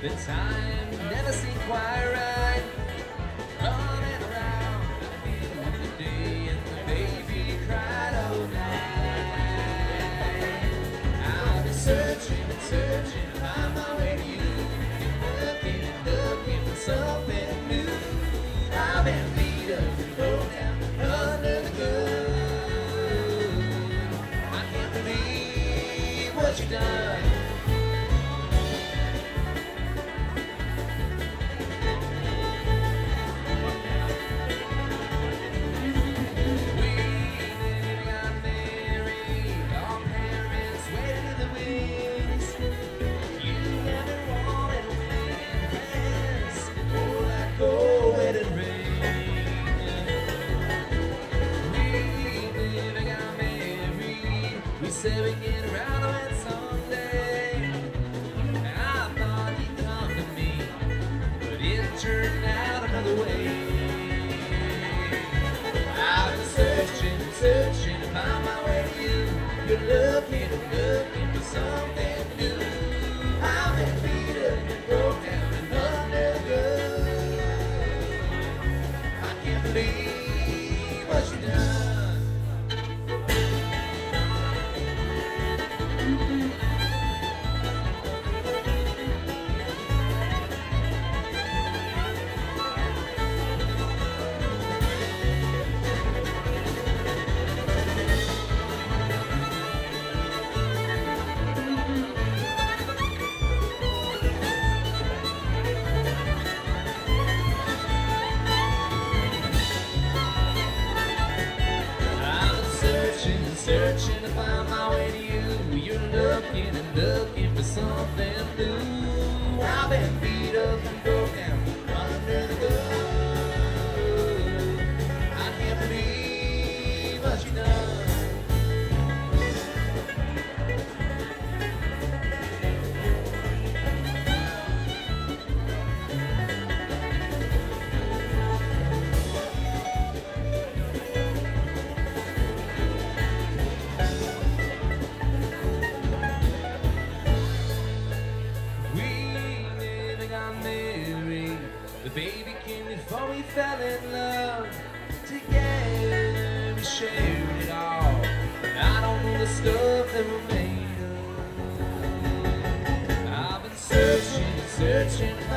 The time never seemed quite right. Running around the day and the baby cried all night. I've been searching and searching to find my way to you. Looking and looking for something new. I've been beat up and broke down under the gun. I can't believe what you've done. Said we'd get around to it someday. And I thought you'd come to me, but it turned out another way. I've been searching and searching to find my way to you. You're looking and looking for something new. I've been beat up and broke down and under the gun. I can't believe what you've done. Searching to find my way to you. You're looking and looking for something new. I've been beat up and broke down under the gun. I can't believe what you've done. The baby came before we fell in love. Together we shared it all. I don't know the stuff that we're made of. I've been searching, searching.